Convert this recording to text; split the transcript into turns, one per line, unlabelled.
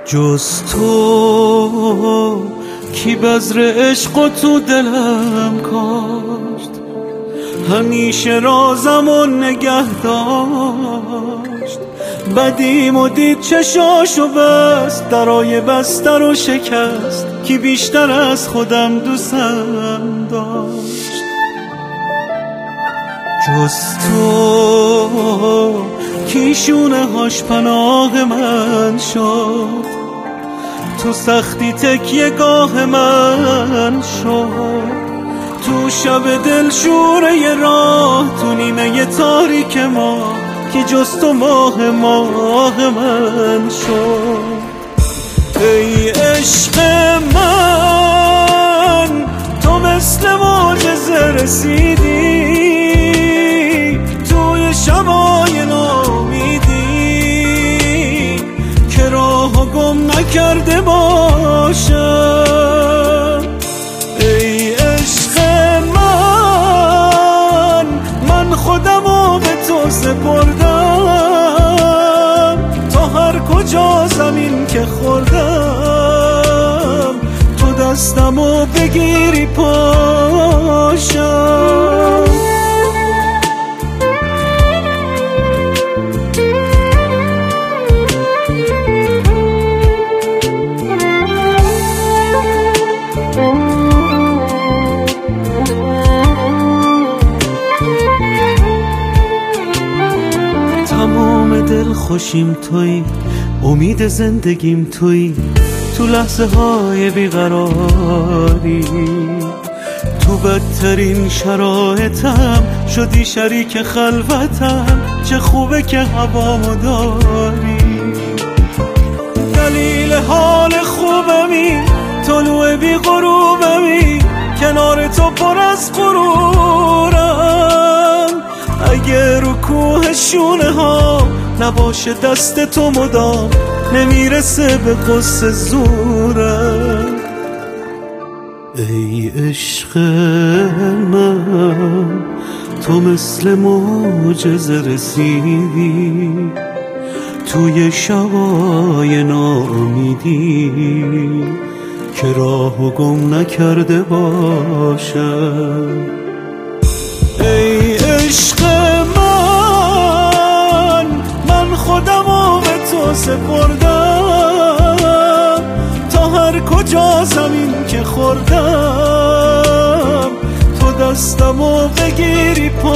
جز تو کی بذر عشق و تو دلم کاشت، همیشه رازم و نگه داشت. بدیم و دید چشاشو بست، درای بستر و شکست، کی بیشتر از خودم دوستم داشت. جز تو کی شونه هاش پناه من شد، تو سختی تکیه گاه من شد. تو شب دل شوره راه، تو نیمه تاریک ما، کی جز تو ماه من شد. ای عشق من تو مثل معجزه رسیدی، توی شبای ناامیدی که راهو گم نکرده باشم. ای عشق من خودمو به تو سپردم، تا هر کجا زمین که خوردم، تو دستمو بگیری پاشم. تمام دل خوشیم تویی، امید زندگیم تویی، تو لحظه های بیقراری، تو بدترین شرایطم شدی شریک خلوتم. چه خوبه که هوامو داری، دلیل حال خوبمی، طلوع بی غروبمی، کنار تو پر از غرورم. اگه رو کوه شونه ها نباشه دست تو مدام، نمیرسه به قصه زورم. ای عشق من تو مثل معجزه رسیدی، توی شبای ناامیدی که راهو گم نکرده باشم. ای عشق من خودمو به تو سپردم، تا هر کجا زمین که خوردم، تو دستمو بگیری